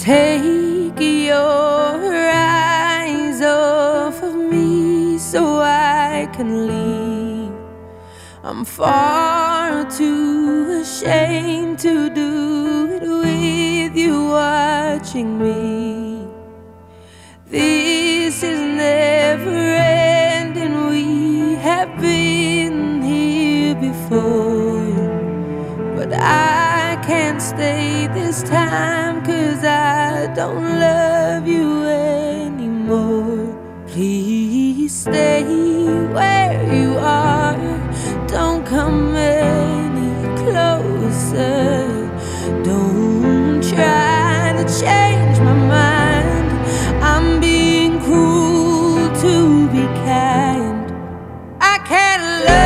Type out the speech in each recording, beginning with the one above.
Take your eyes off of me so I can leave. I'm far too ashamed to do it with you watching me. This is never ending, we have been here before. But I can't stay this time, 'cause I don't love you anymore. Please stay where you are, don't come any closer. Don't try to change my mind, I'm being cruel to be kind. I can't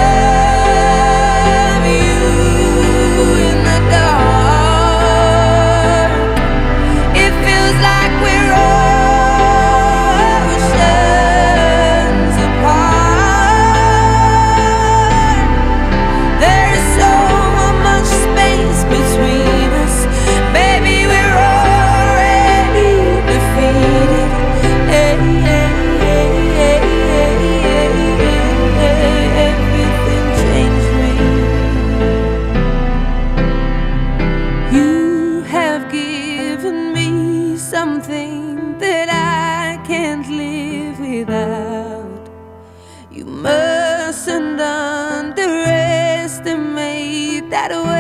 love you in the dark. It feels like we're oceans apart. There's so much space between us, baby, we're already defeated. Everything changed me. You have given me something that I can't live without. You mustn't underestimate that